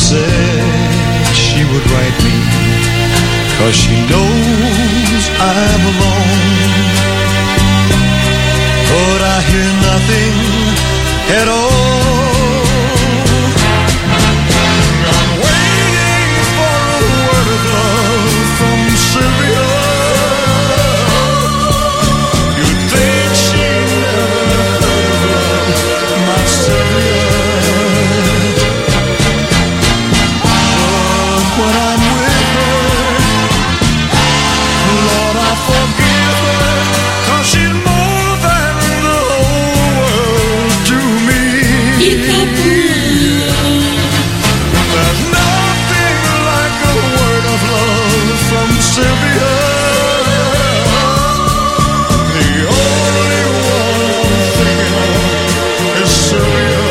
said she would write me, 'cause she knows I'm alone. But I hear nothing at all. I'm waiting for a word of love from Sylvia. You'd think she never heard of love, my Sylvia. But when I'm with her, Lord, I forgive her, 'cause she's more than the whole world to me. There's nothing like a word of love from Sylvia. The only one I'm thinking of is Sylvia.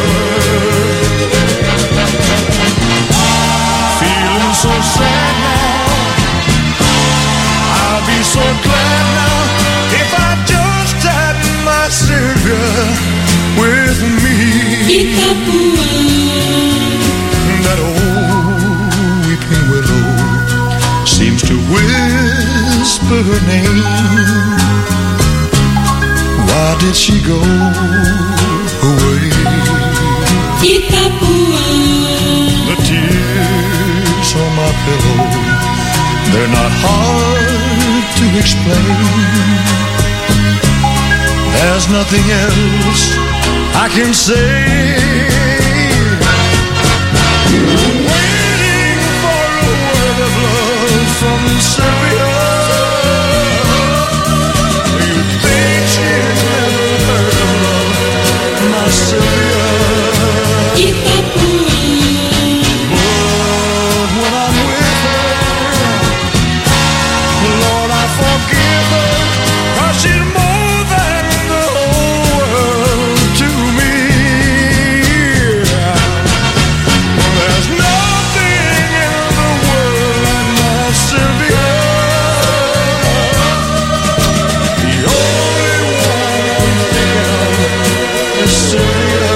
Feeling so sad now, I'll be so glad now if I just had my Sylvia with me. That old weeping willow seems to whisper her name. Why did she go away? The tears on my pillow, they're not hard to explain. There's nothing else I can say. Waiting for a word of love from Sylvia. You think she's never heard of love, my Sylvia. But when I'm with her, Lord, I forgive her, 'cause she's more than the whole world to me. There's nothing in the world like my Sylvia. The only one I'm thinking of is Sylvia.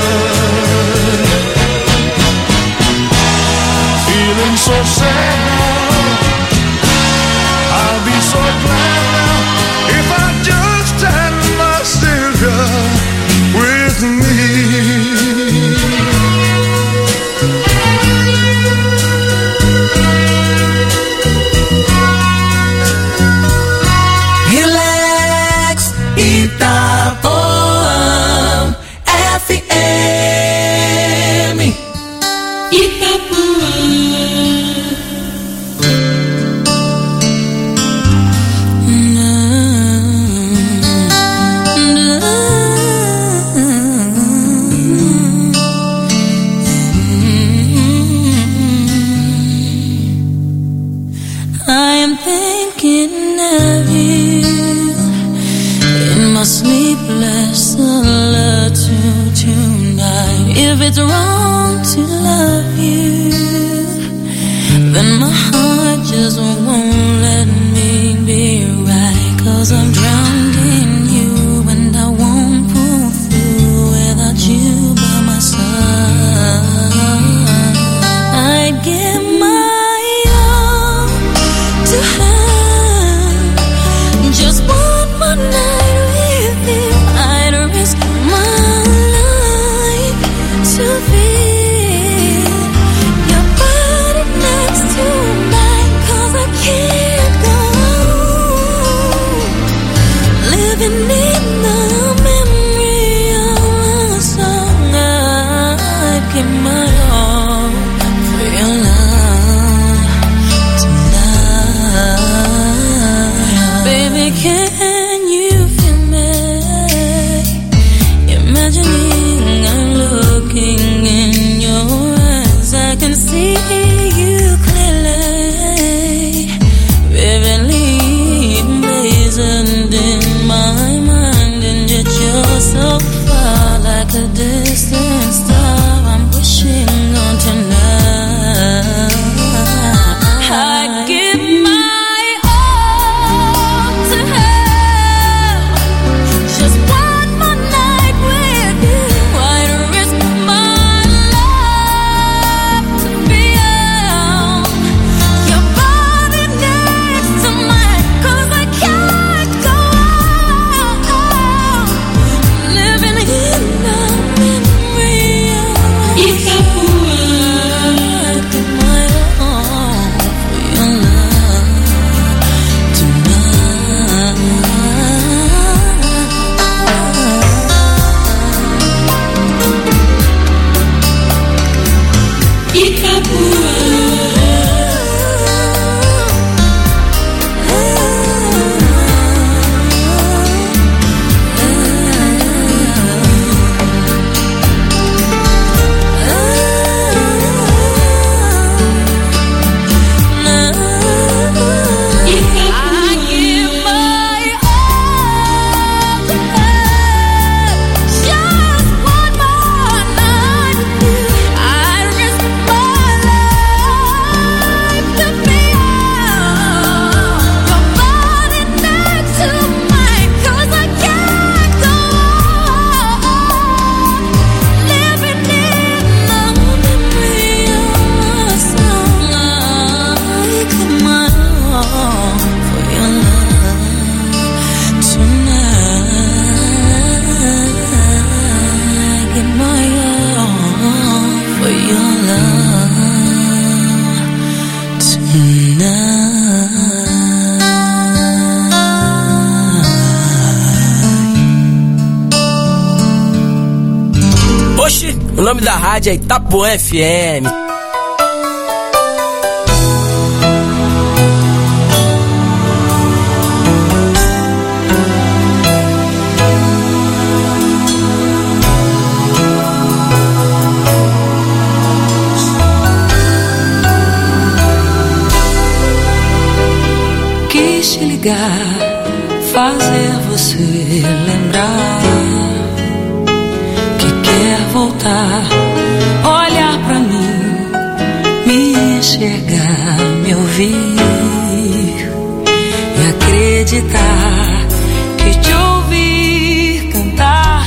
Feeling so sad now, I'll be so glad now if I just had my Sylvia with me. Relax, Itapuã FM. I am thinking of you in my sleepless solitude tonight. If it's wrong to love you, then my heart just won't let me be right. 'Cause I'm drowned in you and I won't pull through without you by my side. I'd give my all to have just one more night with you. I'd risk my life to feel your body next to mine. 'Cause I can't go on living in the memory of a song. I'd give my all for your love. Oxi, o nome da rádio é Itapuã FM. Quis te ligar, fazer você lembrar que quer voltar, olhar pra mim, me enxergar, me ouvir e acreditar que te ouvir cantar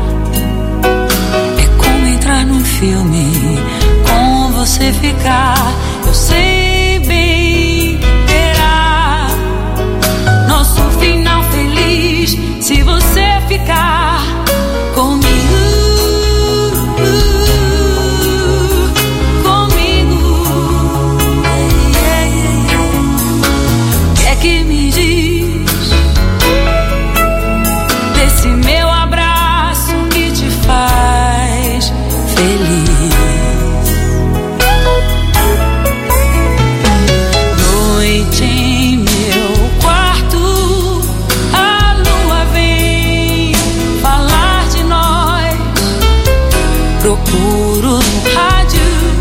é como entrar num filme, com você ficar. Eu sei bem que terá nosso final feliz se você ficar comigo. Procuro no rádio,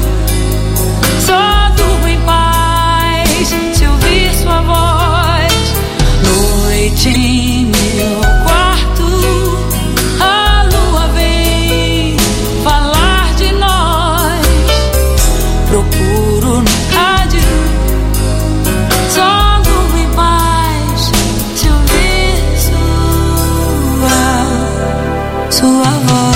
só durmo em paz se ouvir sua voz. Noite em meu quarto, a lua vem falar de nós. Procuro no rádio, só durmo em paz se ouvir sua voz.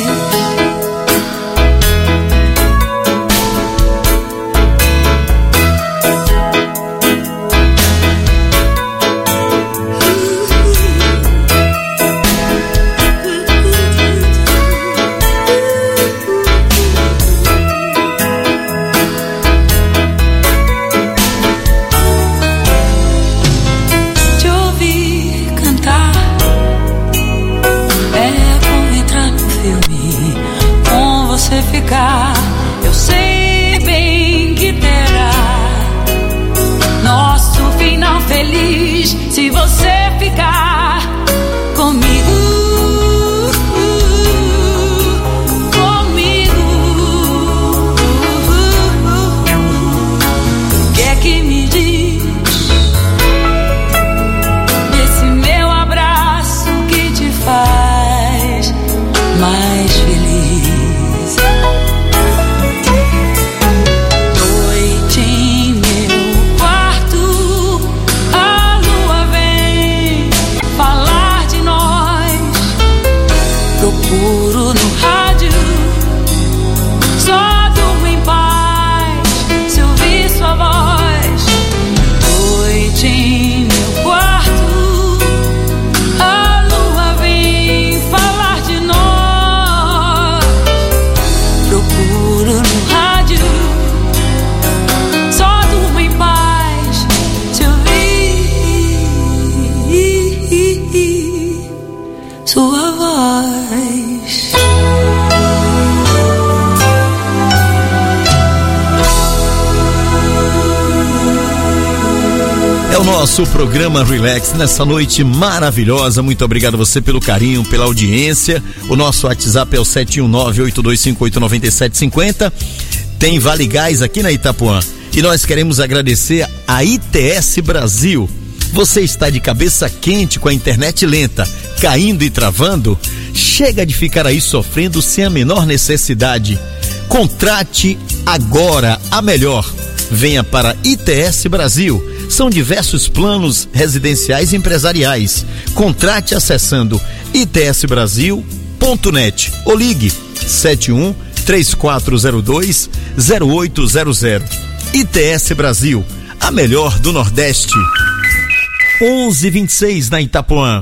Eu sei bem que terá nosso final feliz se você ficar comigo. O que é que me diz desse meu abraço que te faz mais feliz? Procuro no rádio, só durmo em paz se ouvir sua voz. Noite em meu quarto, a lua vem falar de nós. Procuro no rádio, só durmo em paz se ouvir sua voz. É o nosso programa Relax nessa noite maravilhosa. Muito obrigado a você pelo carinho, pela audiência. O nosso WhatsApp é o 719-8258-9750. Tem Vale Gás aqui na Itapuã. E nós queremos agradecer a ITS Brasil. Você está de cabeça quente com a internet lenta, caindo e travando? Chega de ficar aí sofrendo sem a menor necessidade. Contrate agora a melhor. Venha para ITS Brasil. São diversos planos residenciais e empresariais. Contrate acessando itsbrasil.net ou ligue 71-3402-0800. ITS Brasil, a melhor do Nordeste. 11:26 na Itapuã.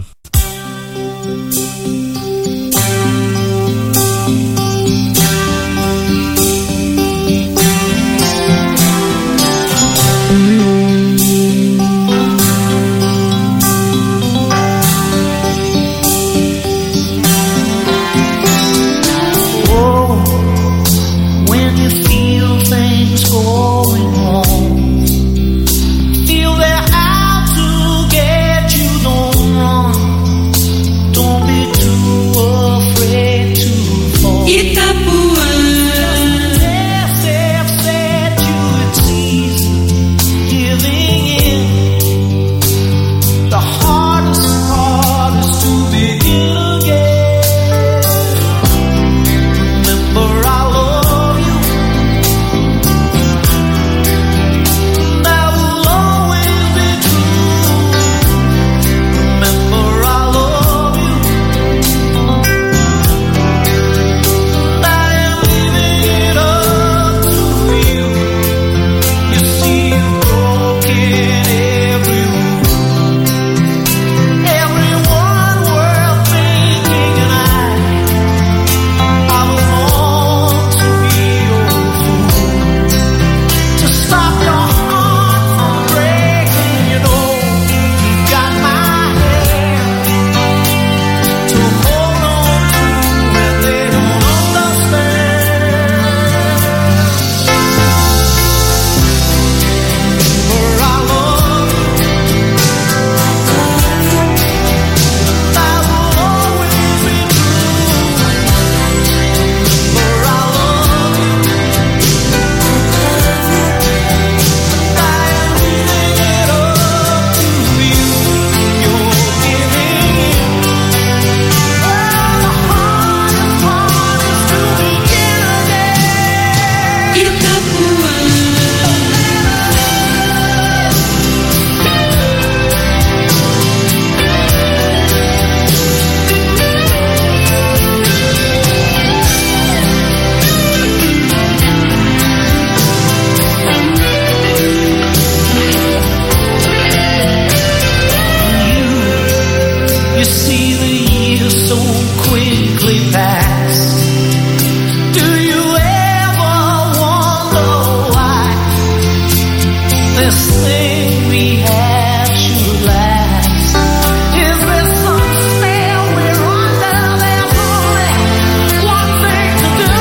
everything we have should last. Is there some spell we're under? There's only one thing to do.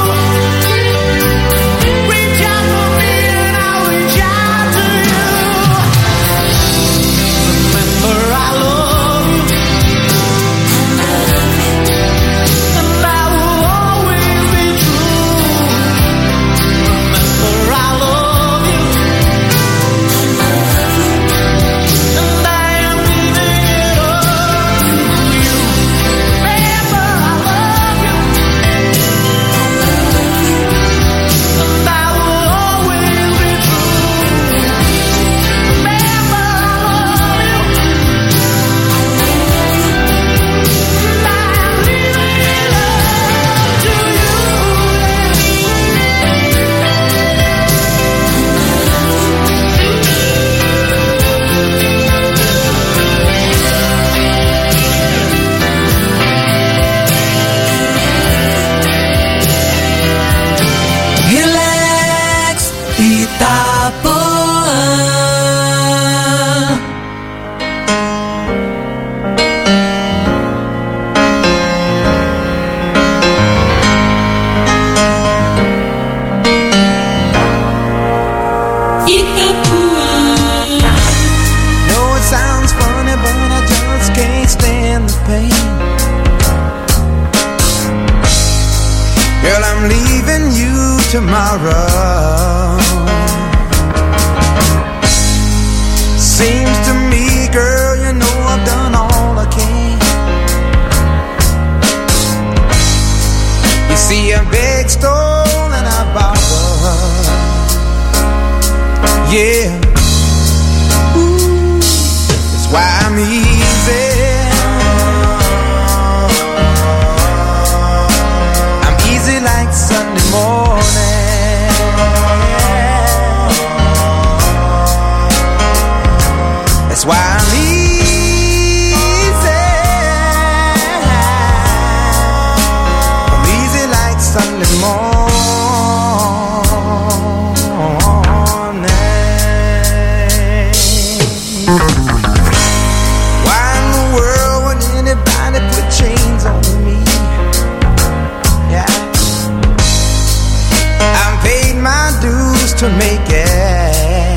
Reach out for me and I'll reach out to you. Remember, I love you, and I will always be true. Remember, I love you, and I am leaving it up to you. Remember, I love you, and I will always be true. Remember, I love you, and I am leaving it Relax, Itapuã. know it sounds funny, but I just can't stand the pain. Girl, I'm leaving you tomorrow. Seems to me, girl, you know I've done all I can. You see, I beg, stole, and I borrowed. Yeah. That's why I'm easy. I'm easy like Sunday morning. That's why I'm easy. I'm easy like Sunday morning. Why in the world would anybody put chains on me? Yeah, I've paid my dues to make it.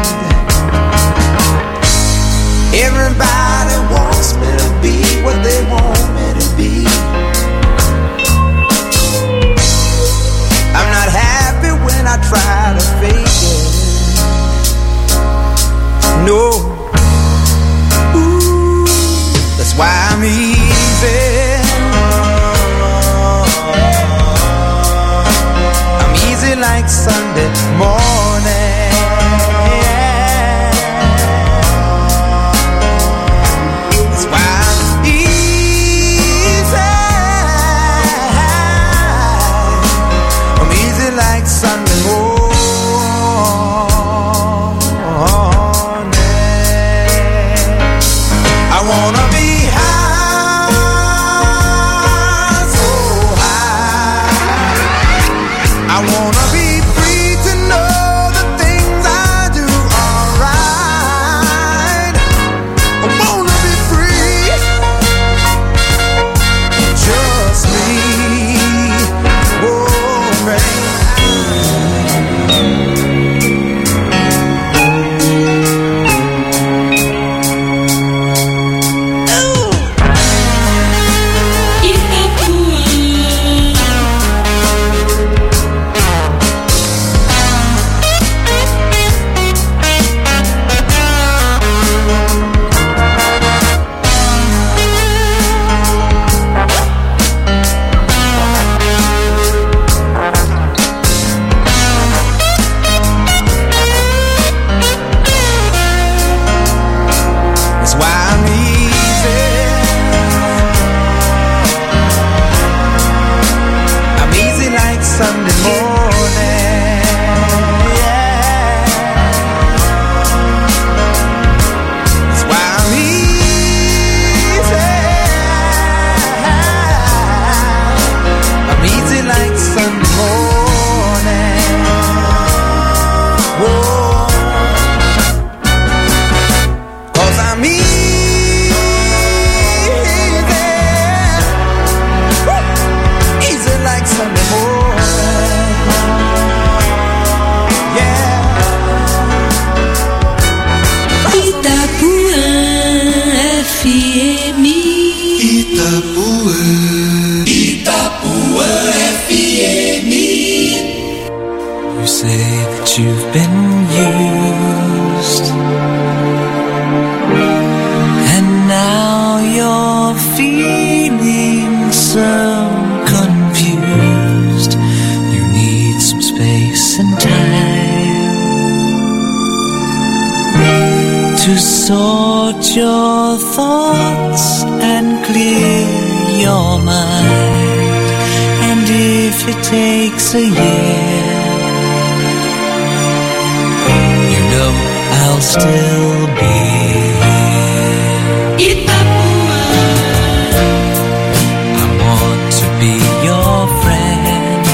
Everybody wants me to be what they want me to be. I'm not happy when I try to fake it. No. Ooh, that's why I'm easy. I'm easy like Sunday morning. That's why I'm easy. I'm easy like Sunday morning. I wanna be high, so high. I wanna be free to know the things I do are right. I wanna be free, just me. Oh, man. That's why I'm easy. I'm easy like Sunday morning. Yeah. That's why I'm easy. I'm easy like Sunday morning. Whoa. sort your thoughts and clear your mind. And if it takes a year, you know I'll still be here. I want to be your friend.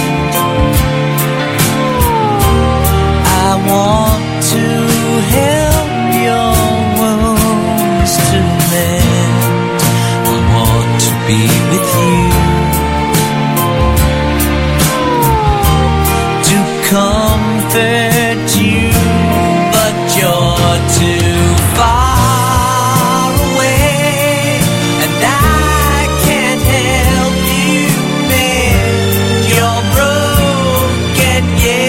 I want to help your wounds to mend. I want to be with you, to comfort you, but you're too far away, and I can't help you mend your broken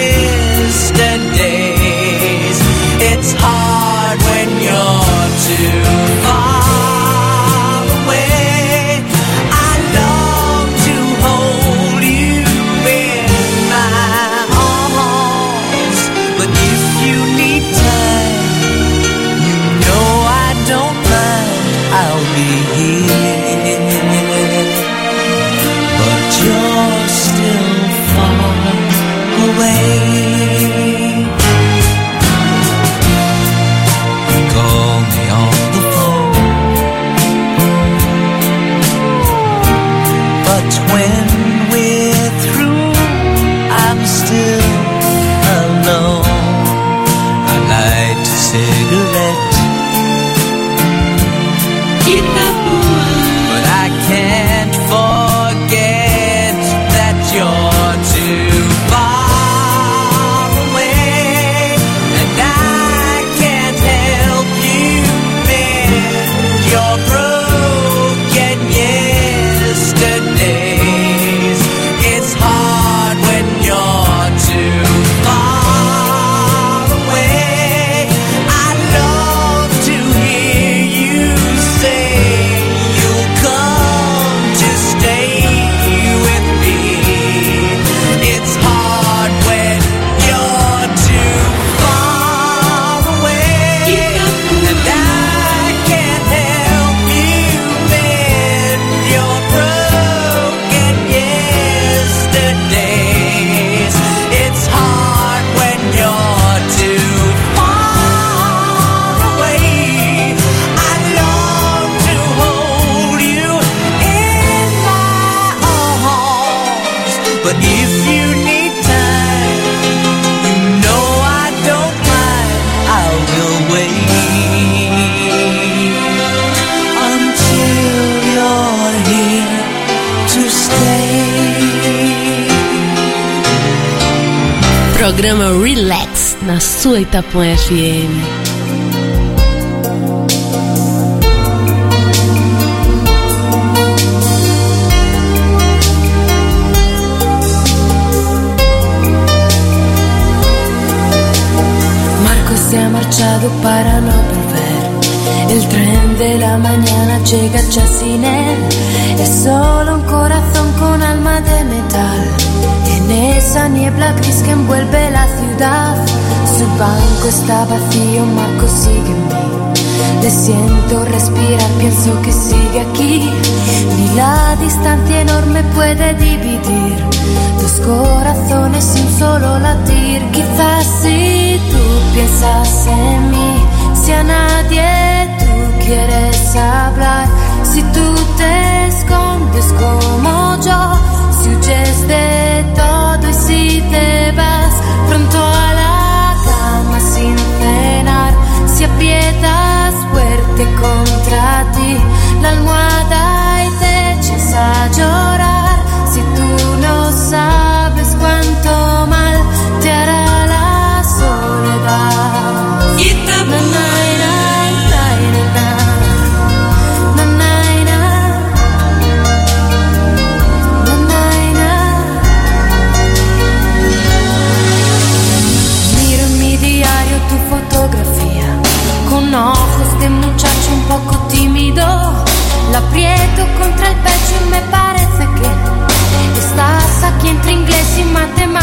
yesterdays. It's hard when you're too far away. I long to hold you in my arms, but if you need time, you know I don't mind. I'll be here, but you're still far away. Call me on the phone, but when we're through, I'm still alone. I light a cigarette, but I can't forget that you're too far away, and I can't help you mend your broken yesterdays. It's hard when you're too far away. I love to hear you say you'll come to stay with me. It's hard when you're too far away, and I can't help you mend your broken yesterdays. It's hard when you're too far away. I long to hold you in my arms, but if you need time, you know I don't mind. I will wait until you're here to stay. Programa Relax na sua Itapuã FM. Marco se ha marchado para no volver. El tren de la mañana llega ya sin él. Es solo un corazón con alma de metal. En esa niebla gris que envuelve la ciudad, su banco está vacío, Marco sigue en mí. Le siento respirar, pienso que sigue aquí. Ni la distancia enorme puede dividir dos corazones sin solo latir. Quizás si tú piensas en mí, si a nadie tú quieres hablar, si tú te escondes como yo, si huyes de todo y si te vas pronto a la cama sin cenar, si aprietas fuerte contra ti la almohada y te echas a llorar, si tú no sabes cuánto mal te hará la soledad. Na, na, na, na, na, na, na, na, na, na. Miro en mi diario tu fotografía, con ojos de muchacho un poco tímido. La aprieto contra el pecho y me parece que estás aquí entre inglés y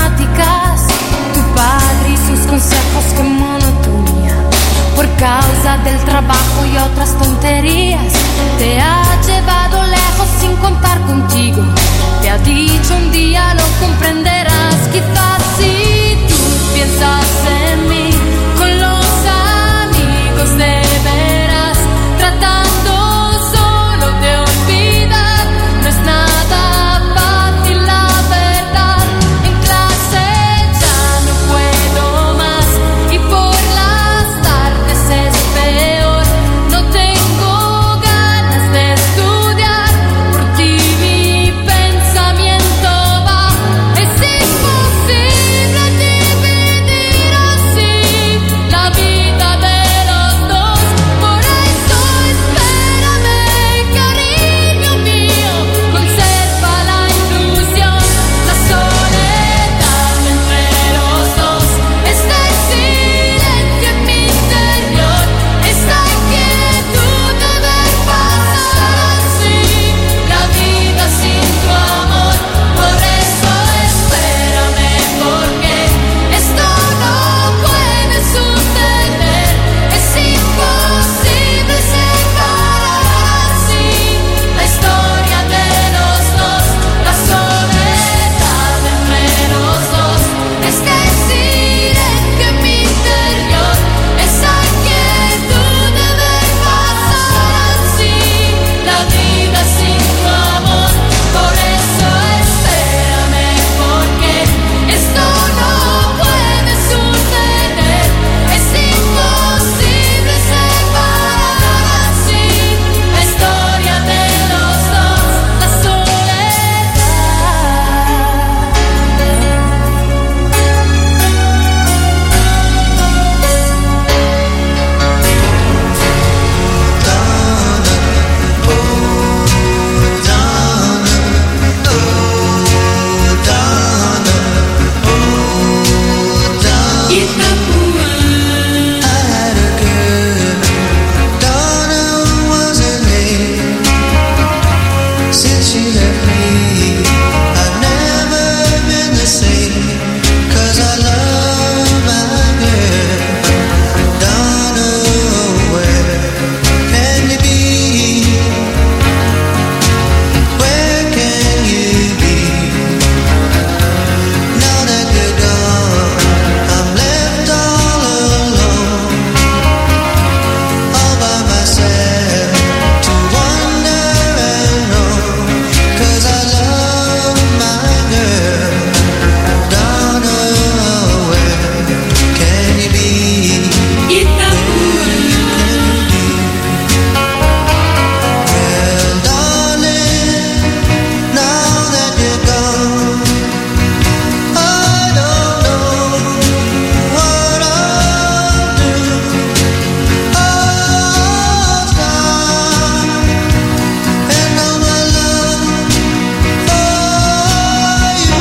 matemáticas. Tu padre y sus consejos, qué monotonía. Por causa del trabajo y otras tonterías. Te ha llevado lejos sin contar contigo. Te ha dicho un día lo comprenderás. Quizás si tú piensas en mí con los amigos de veras, tratando solo de olvidar, no es nada fácil la verdad. En clase ya no puedo más y por las tardes es peor. No tengo ganas de estudiar, por ti mi pensamiento va. Es imposible dividir así la vida de los dos. Por eso espérame, cariño mío, conserva la ilusión. La soledad entre los dos, este silencio en mi interior, esta inquietud de ver pasar así la vida sin tu amor. Por eso espérame, porque esto no puede suceder. Es imposible separar así la historia de los dos. La soledad entre los dos, este silencio en mi interior, esa inquietud de ver pasar así la vida sin tu amor. Por eso espérame, porque esto no puede suceder. Es imposible separar así la historia de los dos. La soledad. Since she left me, I've never been the same. 'Cause I love my girl. Donna, where can you be? Where can you be? Now that you're gone, I'm left all alone, all by myself, to wonder and roam. 'Cause I love my girl. Donna, where can you be? Well, darling, now that you're gone, I don't know what I'll do. I'll stop and all my love for you.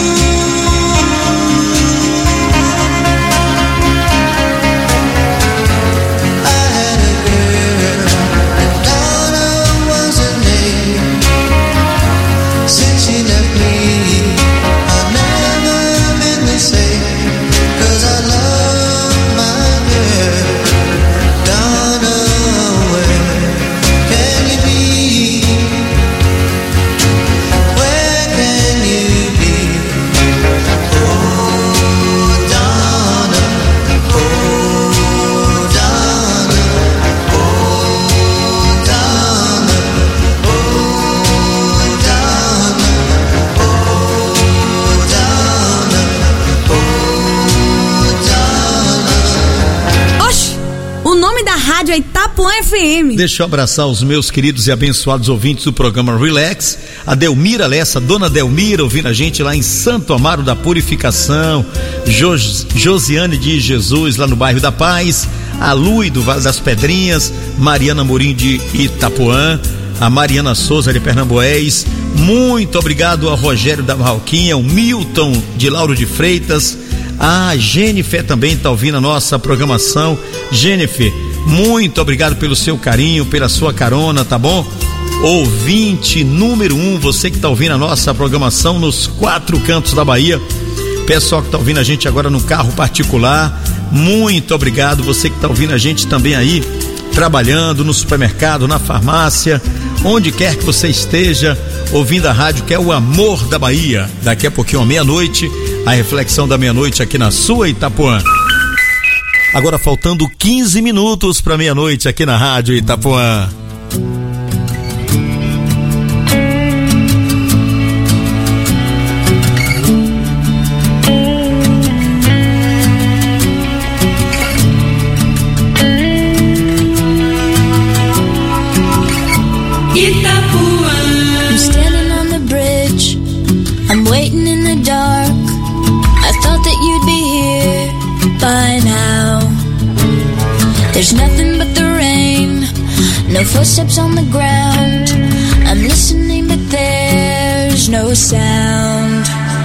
I had a girl, and Donna was her name. Since she left me, I've never been the same. 'Cause I love my girl. Donna, where can you be? Where can you be? Oh, Donna, oh, Donna, oh, Donna, oh, Donna, oh, Donna, oh, Donna. Oxi, o nome da rádio é Itapuã FM. Deixa eu abraçar os meus queridos e abençoados ouvintes do programa Relax. A Delmira Lessa, dona Delmira, ouvindo a gente lá em Santo Amaro da Purificação. Josiane de Jesus, lá no bairro da Paz. A Lui do Vale das Pedrinhas. Mariana Morim de Itapuã. A Mariana Souza de Pernambués. Muito obrigado ao Rogério da Barroquinha, o Milton de Lauro de Freitas. A Jennifer também está ouvindo a nossa programação. Jennifer, muito obrigado pelo seu carinho, pela sua carona, tá bom? Ouvinte número 1, você que está ouvindo a nossa programação nos 4 cantos da Bahia. Pessoal que está ouvindo a gente agora no carro particular, muito obrigado. Você que está ouvindo a gente também aí, trabalhando no supermercado, na farmácia, onde quer que você esteja ouvindo a rádio, que é o Amor da Bahia. Daqui a pouquinho, à meia-noite, a reflexão da meia-noite aqui na sua Itapuã. Agora faltando 15 minutos para meia-noite aqui na rádio Itapuã. I'm standing on the bridge, I'm waiting in the dark. I thought that you'd be here by now. There's nothing but the rain, no footsteps on the ground. I'm listening but there's no sound.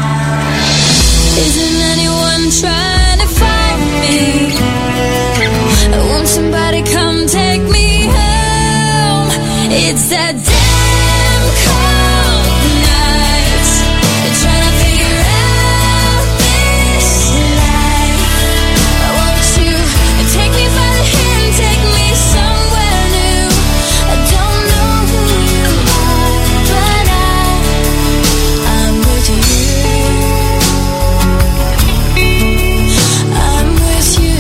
Isn't anyone trying to find me? Won't somebody come take me home? It's that damn cold night, trying to figure out this life. Won't you take me by the hand, take me somewhere new? I don't know who you are, but I'm with you. I'm with you.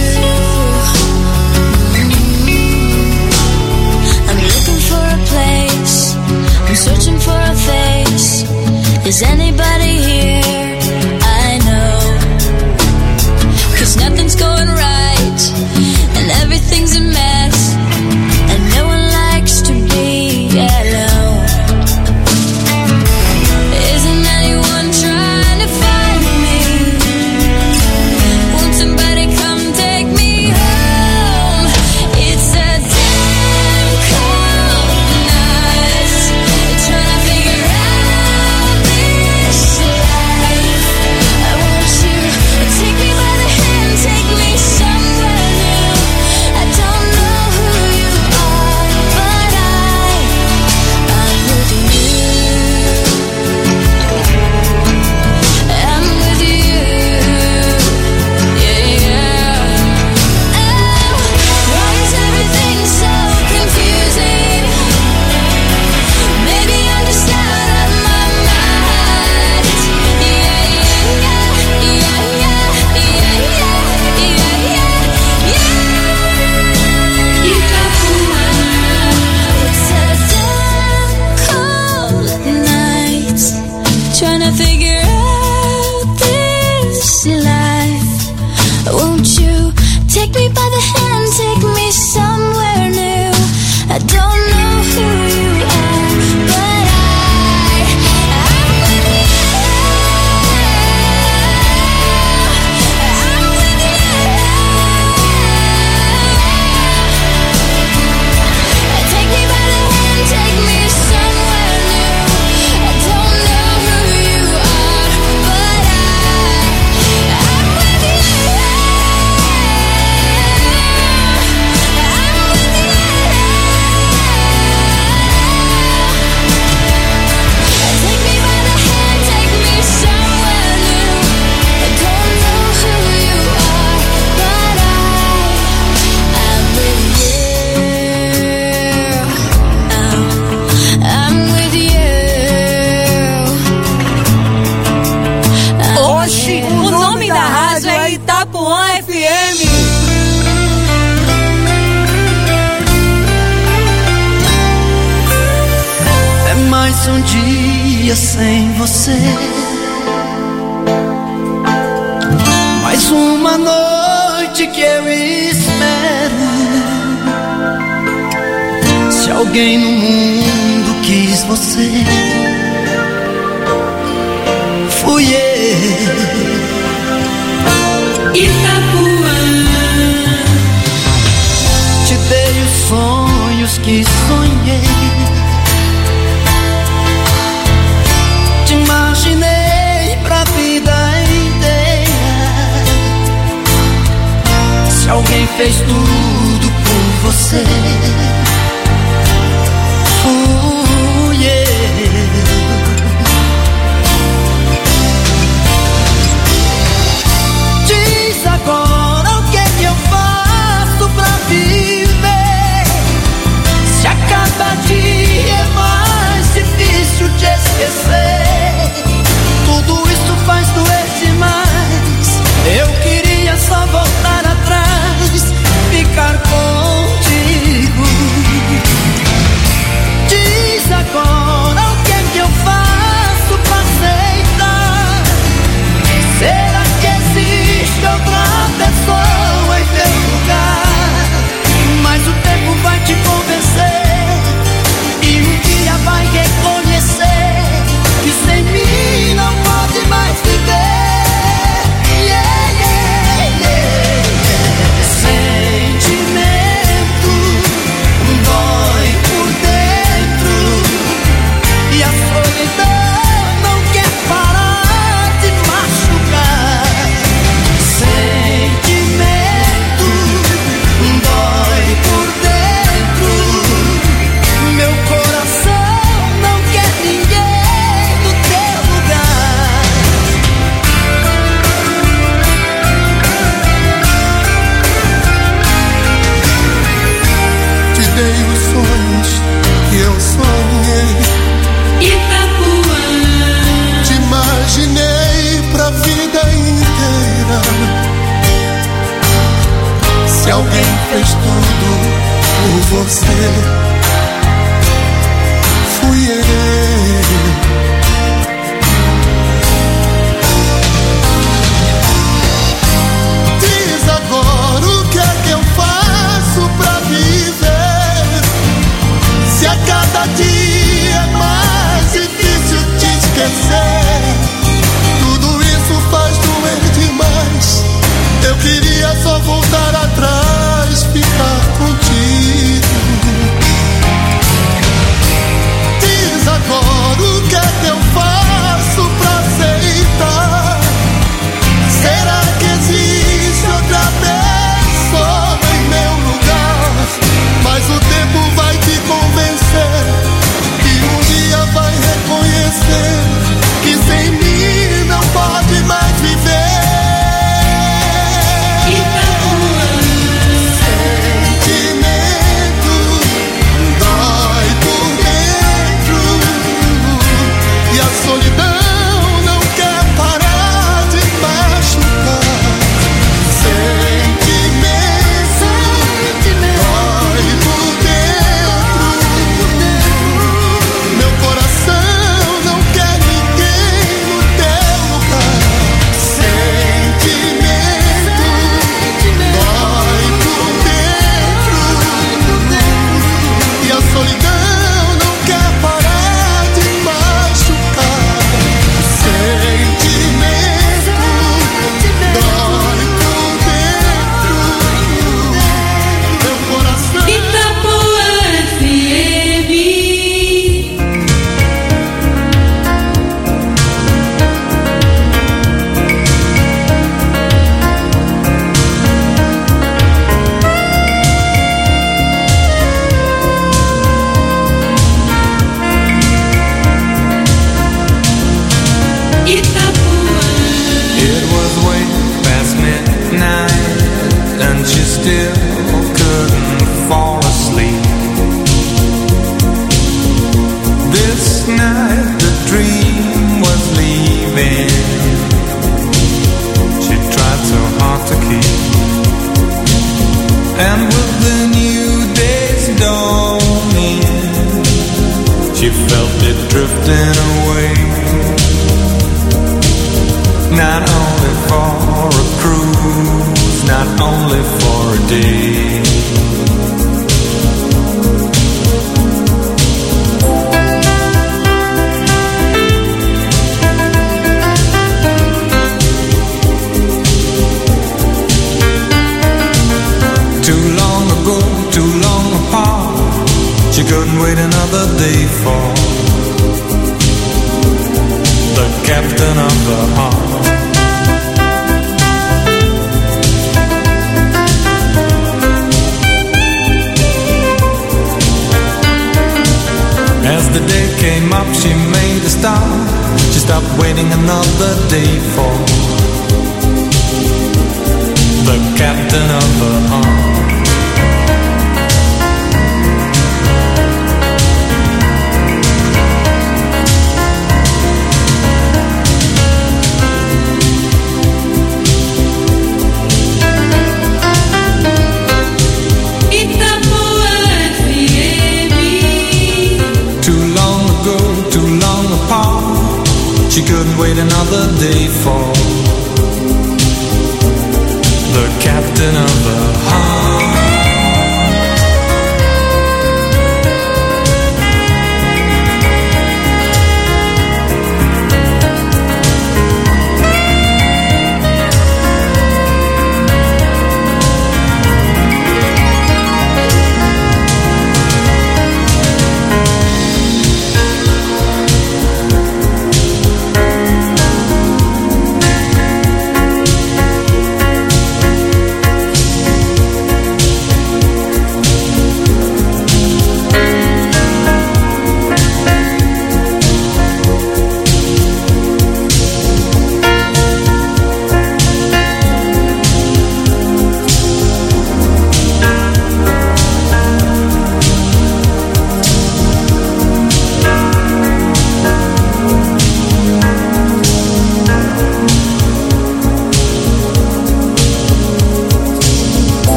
I'm looking for a place, I'm searching for a face. Is anybody here? I know, 'cause nothing's going right and everything's a mess, and no one likes to be alone. Isn't anyone trying to find me? Won't somebody come take me home? It's a damn cold night, trying to figure out this life. Won't you take me by the hand, take me somewhere new? I don't know who you are, but I'm with you. I'm with you. Yeah. Oh, why is everything so confusing? Maybe I'm just out of my mind. It's a damn cold night, trying to figure out this life. Won't you take me by the hand, take me somewhere new? I don't know who you are, but I'm with you. I'm with you. Take me by the hand, take me somewhere new. I don't know who you are, but I'm with you. I'm with you. Take me by the hand, take me somewhere new. I don't know who you are, but I'm with you. I'm with you. Oxi, o nome da rádio é Itapuã FM. É mais um dia sem você, mais uma noite que eu espero. Se alguém no mundo quis você, fui eu. Itapuã, Te dei os sonhos que sonhei, te imaginei pra vida inteira. Se alguém fez tudo por você, fui eu. Diz agora o que é que alguém fez tudo por você. Fui eu. Diz agora o que é que eu faço pra viver, se a cada dia é mais difícil te esquecer. Tudo isso faz doer demais. Eu queria só voltar atrás, ficar contigo. Diz agora o que é que eu faço pra aceitar? Será que existe outra pessoa em meu lugar? Mas o tempo vai te convencer, que um dia vai reconhecer que sem mim não pode mais viver.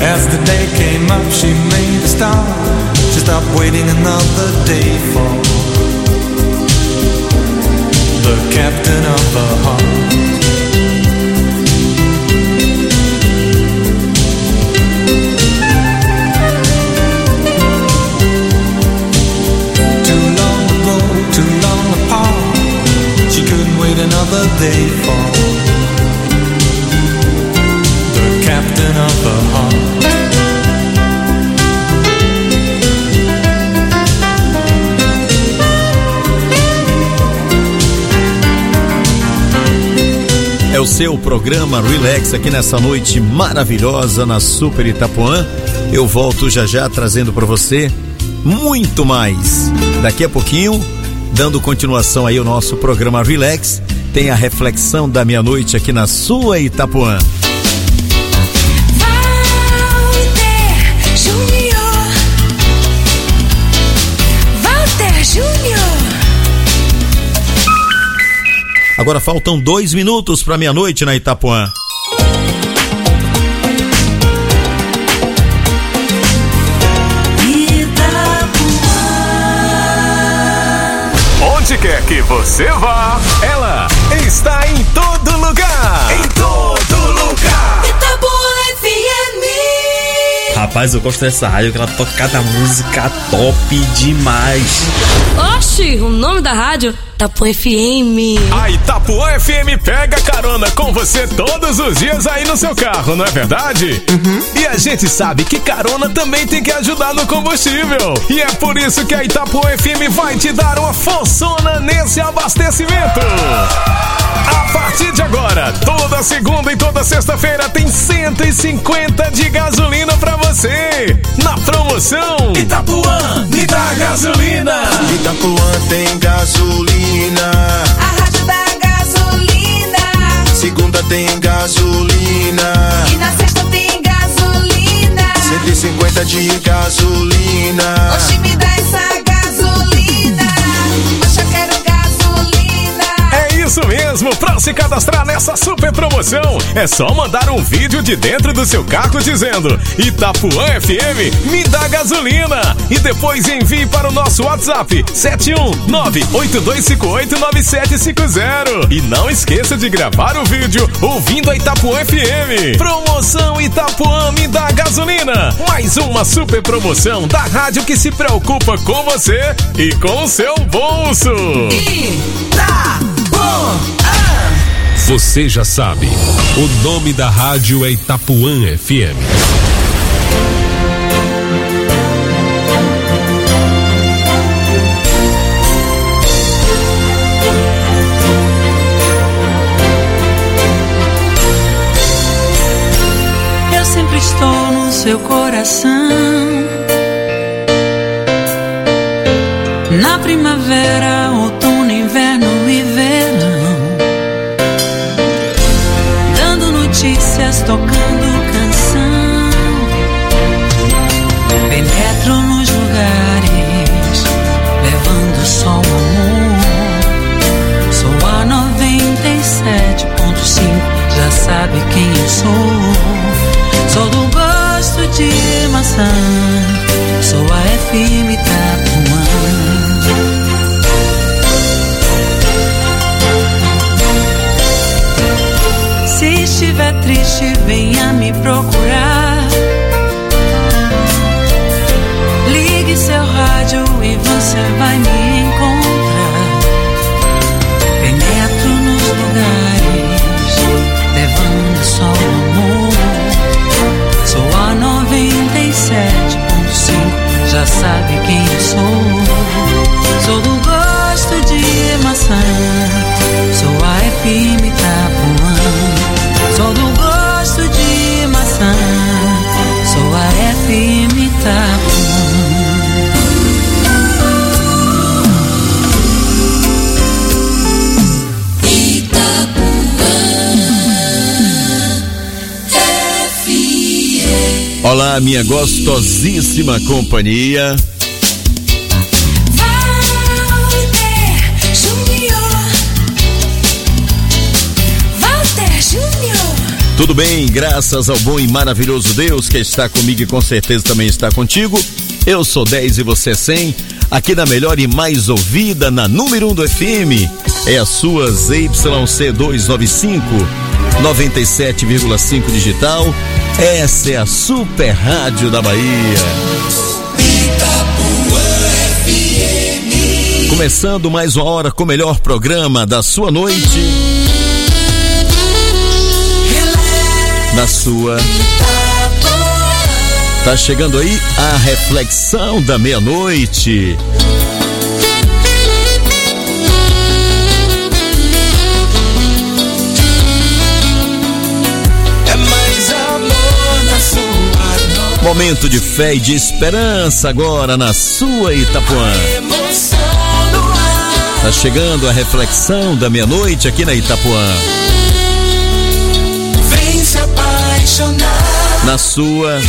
As the day came up, she made a stop. She stopped waiting another day for the captain of her heart. Too long ago, too long apart, she couldn't wait another day for the captain of her heart. É o seu programa Relax aqui nessa noite maravilhosa na Super Itapuã. Eu volto já já trazendo para você muito mais. Daqui a pouquinho, dando continuação aí ao nosso programa Relax, tem a reflexão da meia-noite aqui na sua Itapuã. Walter Júnior. Agora faltam 2 minutos para meia-noite na Itapuã. Onde quer que você vá, ela está em todo lugar. Em todo lugar. Itapuã FM. Rapaz, eu gosto dessa rádio, que ela toca cada música top demais. Oxi, o nome da rádio? Itapuã FM. A Itapuã FM pega carona com você todos os dias aí no seu carro, não é verdade? Uhum. E a gente sabe que carona também tem que ajudar no combustível. E é por isso que a Itapuã FM vai te dar uma forçona nesse abastecimento. A partir de agora, toda segunda e toda sexta-feira tem 150 de gasolina pra você. Na promoção Itapuã me dá gasolina. Itapuã tem gasolina. A rádio da gasolina. Segunda tem gasolina. E na sexta tem gasolina. 150 de gasolina. Oxi, me dá essa gasolina. Oxi, eu quero gasolina. É isso mesmo, pra se cadastrar nessa super promoção, é só mandar um vídeo de dentro do seu carro dizendo Itapuã FM me dá gasolina e depois envie para o nosso WhatsApp 71982589750 e não esqueça de gravar o vídeo ouvindo a Itapuã FM. Promoção Itapuã me dá gasolina, mais uma super promoção da rádio que se preocupa com você e com o seu bolso. Você já sabe, o nome da rádio é Itapuã FM. Eu sempre estou no seu coração. Na primavera, outono, inverno e verão. Notícias tocando canção. Penetro nos lugares, levando só o amor. Sou a 97.5, já sabe quem eu sou. Sou do gosto de maçã, sou a FM Itapuã. Se estiver triste, venha me procurar. Ligue seu rádio e você vai me encontrar. Penetro nos lugares, levando só o amor. Sou a 97.5, já sabe quem eu sou. Sou do gosto de maçã, sou a FM Itapuã. Sou do gosto de maçã, sou a FM Itapuã. Olá, minha gostosíssima companhia. Tudo bem, graças ao bom e maravilhoso Deus que está comigo e com certeza também está contigo. Eu sou 10 e você é 100, aqui na melhor e mais ouvida, na número 1 do FM, é a sua ZYC295, 97,5 digital, essa é a Super Rádio da Bahia. Começando mais uma hora com o melhor programa da sua noite. Na sua. Tá chegando aí a reflexão da meia-noite. É mais amor na sua. Momento de fé e de esperança agora na sua Itapuã. Tá chegando a reflexão da meia-noite aqui na Itapuã. Vem se apaixonar na sua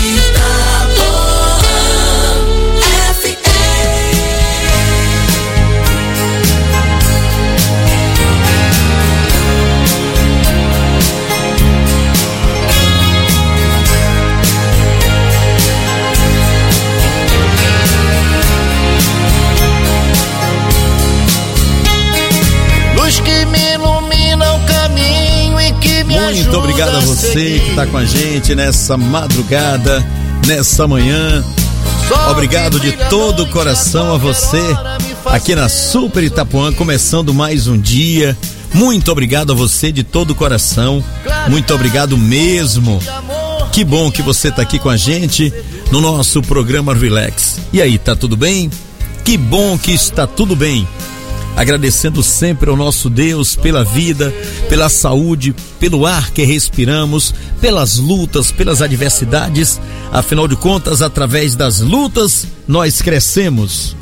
luz que me ilumina o caminho e que me ajuda. Muito obrigado a você que está com a gente nessa madrugada, nessa manhã. Obrigado de todo o coração a você aqui na Super Itapuã, começando mais um dia. Muito obrigado a você de todo o coração. Muito obrigado mesmo. Que bom que você está aqui com a gente no nosso programa Relax. E aí, tá tudo bem? Que bom que está tudo bem. Agradecendo sempre ao nosso Deus pela vida, pela saúde, pelo ar que respiramos, pelas lutas, pelas adversidades. Afinal de contas, através das lutas, nós crescemos.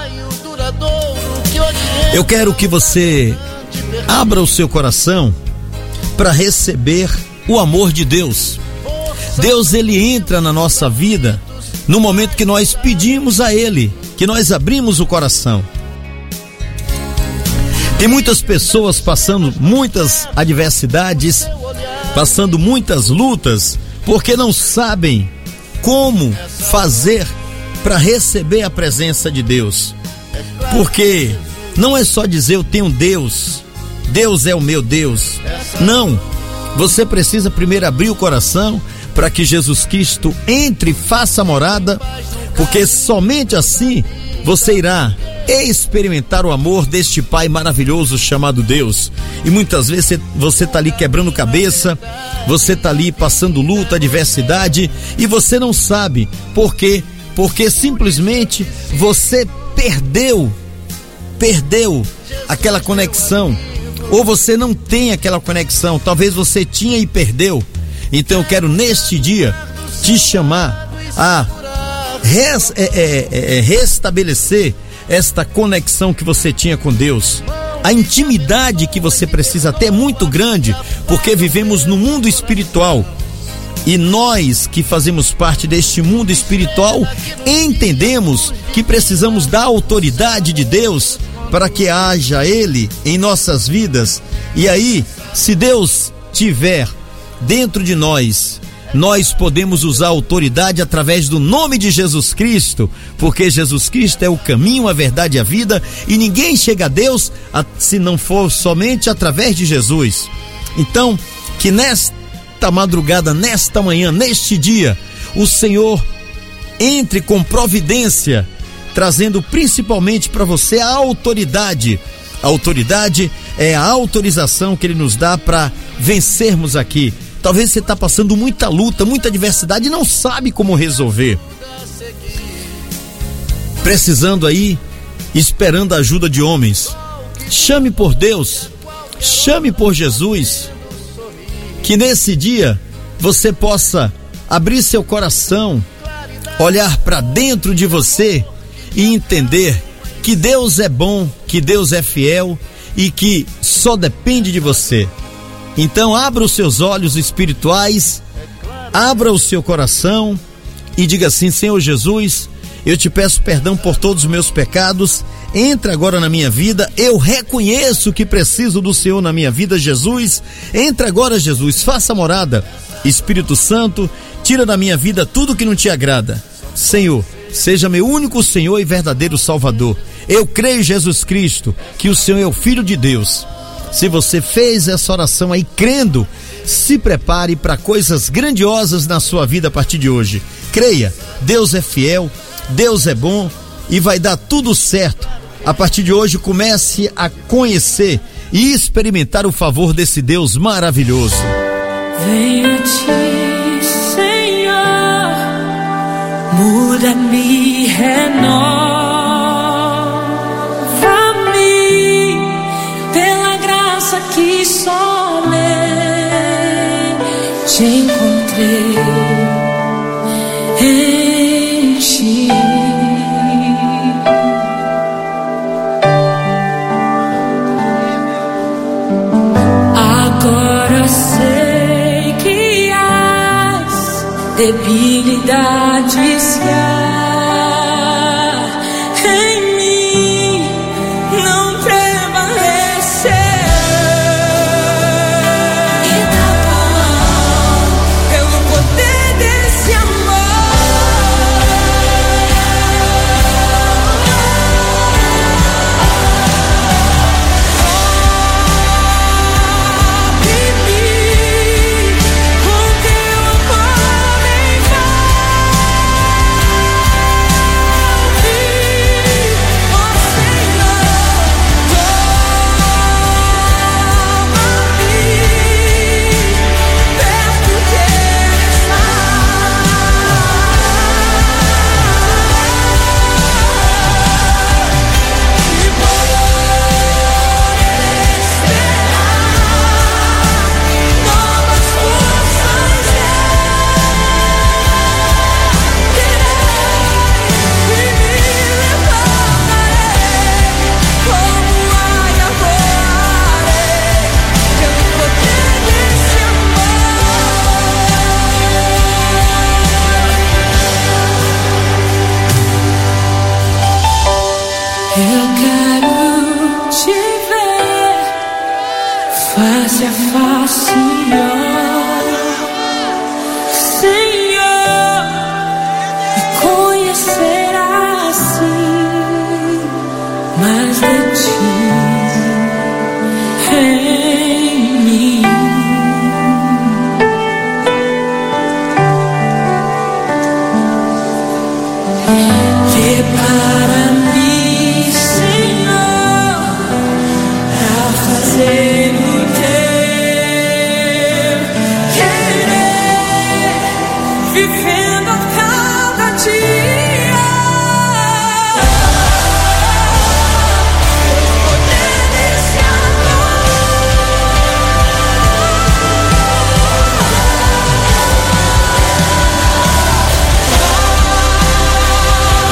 Eu quero que você abra o seu coração para receber o amor de Deus. Deus, ele entra na nossa vida no momento que nós pedimos a Ele, que nós abrimos o coração. Tem muitas pessoas passando muitas adversidades, passando muitas lutas, porque não sabem como fazer para receber a presença de Deus. Porque não é só dizer eu tenho Deus, Deus é o meu Deus. Não, você precisa primeiro abrir o coração para que Jesus Cristo entre e faça morada, porque somente assim você irá experimentar o amor deste Pai maravilhoso chamado Deus. E muitas vezes você tá ali quebrando cabeça, você tá ali passando luta, adversidade, e você não sabe por quê? Porque simplesmente você perdeu aquela conexão, ou você não tem aquela conexão, talvez você tinha e perdeu. Então eu quero neste dia te chamar a restabelecer esta conexão que você tinha com Deus. A intimidade que você precisa ter é muito grande, porque vivemos no mundo espiritual. E nós que fazemos parte deste mundo espiritual, entendemos que precisamos da autoridade de Deus para que haja Ele em nossas vidas. E aí, se Deus tiver dentro de nós, nós podemos usar a autoridade através do nome de Jesus Cristo, porque Jesus Cristo é o caminho, a verdade e a vida, e ninguém chega a Deus se não for somente através de Jesus. Então, que nesta madrugada, nesta manhã, neste dia, o Senhor entre com providência, trazendo principalmente para você a autoridade. A autoridade é a autorização que Ele nos dá para vencermos aqui. Talvez você está passando muita luta, muita adversidade e não sabe como resolver. Precisando aí, esperando a ajuda de homens. Chame por Deus, chame por Jesus. Que nesse dia você possa abrir seu coração, olhar para dentro de você e entender que Deus é bom, que Deus é fiel e que só depende de você. Então abra os seus olhos espirituais, abra o seu coração e diga assim: Senhor Jesus, Eu te peço perdão por todos os meus pecados. Entra agora na minha vida. Eu reconheço que preciso do Senhor na minha vida, Jesus. Entra agora, Jesus. Faça morada. Espírito Santo, tira da minha vida tudo que não te agrada. Senhor, seja meu único Senhor e verdadeiro Salvador. Eu creio, Jesus Cristo, que o Senhor é o Filho de Deus. Se você fez essa oração aí crendo, se prepare para coisas grandiosas na sua vida a partir de hoje. Creia, Deus é fiel, Deus é bom e vai dar tudo certo. A partir de hoje comece a conhecer e experimentar o favor desse Deus maravilhoso. Venho a ti, Senhor, muda-me, renova-me pela graça que só te encontrei em ti. Agora sei que as debilidades que há em mim não prevalecer. Pelo poder desse amor, eu quero te ver face a face, Senhor, e conhecer assim mais de ti em mim. Prepara-me, Senhor, pra fazer o teu querer, vivendo a cada dia. Pelo poder desse amor.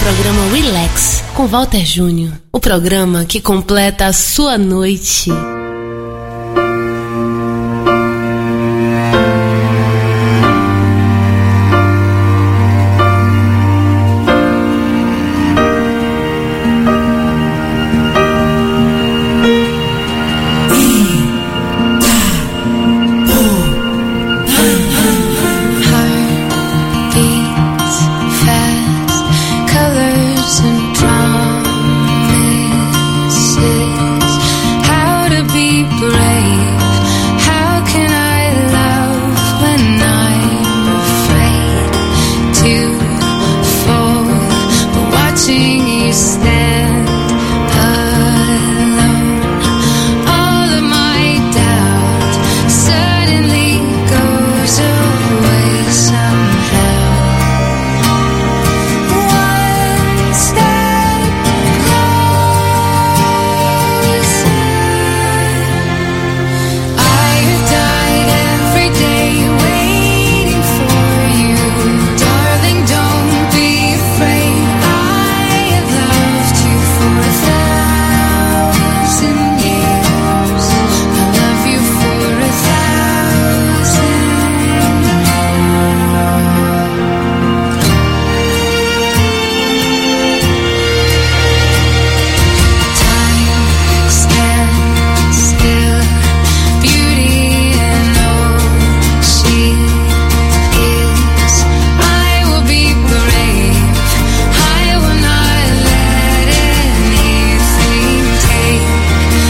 programa Relax com Walter Júnior. O programa que completa a sua noite.